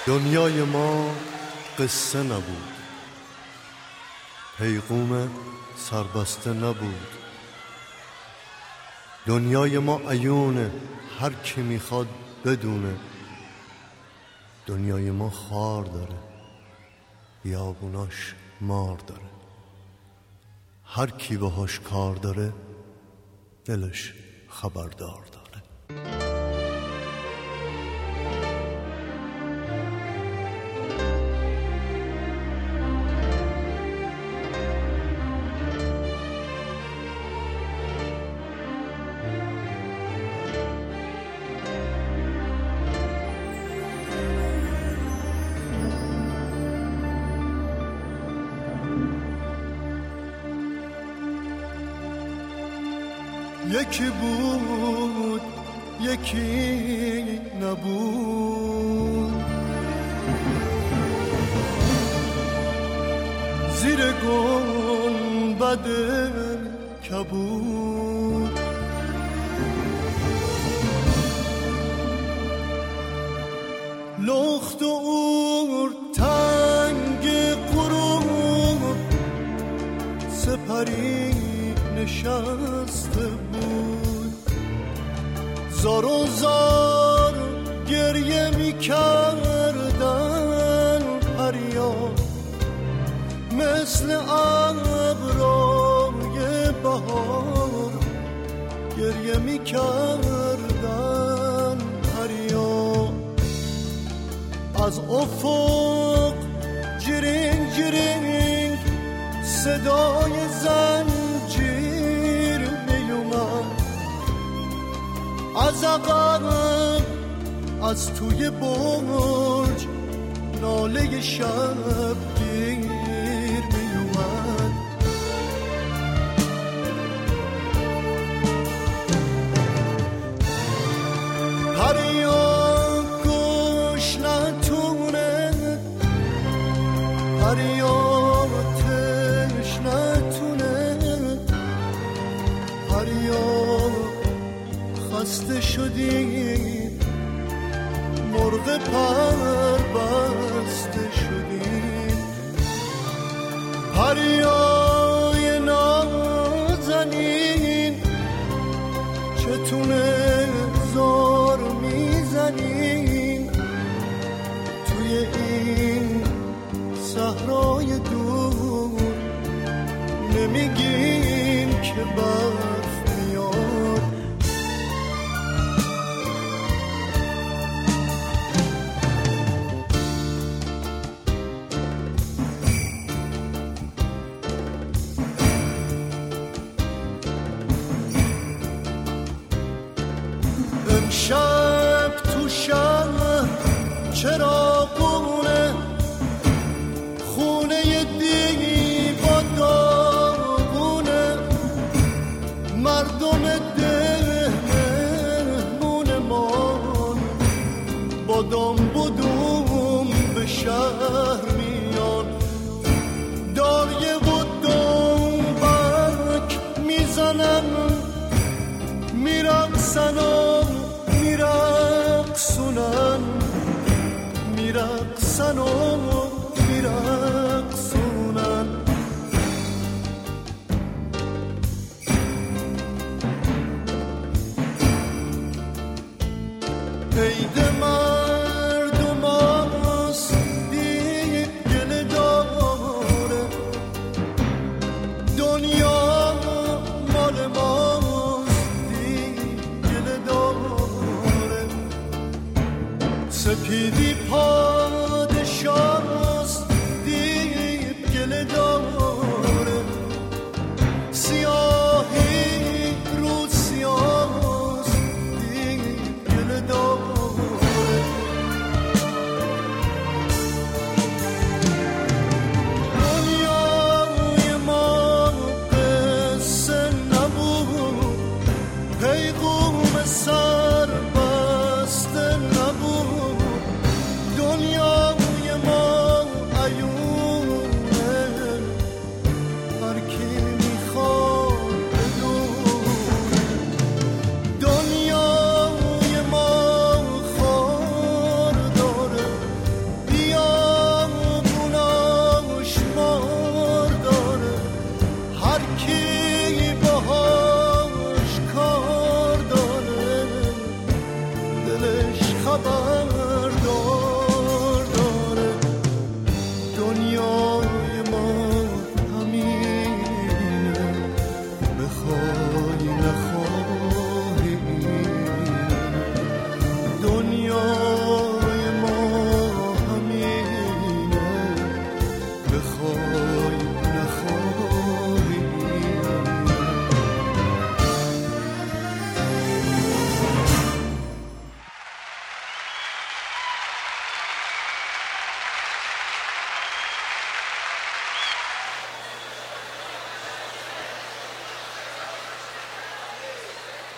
دنیای ما قصه نبود، پیغام سربسته نبود. دنیای ما عیونه، هر کی میخواد بدونه. دنیای ما خار داره، بیابوناش مار داره. هر کی باهاش کار داره دلش خبردار داره. یکی بود یکی نبود، زیر گنبد کبود. لخت و اور تنگ غروب، سپری نشسته بود. زار و زار گریه می کردن پریا، مثل ابرای بهار گریه می کردن پریا. از افق جرینگ جرینگ صدای زنجیر می اومد. از عقب از توی برج ناله شبگیر می اومد. پریا گوش نتونه، پریا تش نتونه، پریا خسته شدی، مرغ پر بسته شدی. پریای نازنین چتونه زار میزنین توی این صحرای دور. نمیگین که برف میاد، شب تو شب چراغونه، خونه دیوا داغونه. مردم دهمون ما بادام بودوم به شهر میان. داریه و دنبک میزنن، میرقصن و میرقصونن، میرقصن و میرقصونن. عید مردم هاست دید گل داره، دنیا مال ماست دید گل داره. سپیدی پادشاست دید گل داره، سیاهی رو سیاست دید گل داره. دنیای ما قصه نبود، پیغام سر بسته نبود. دنیا خبر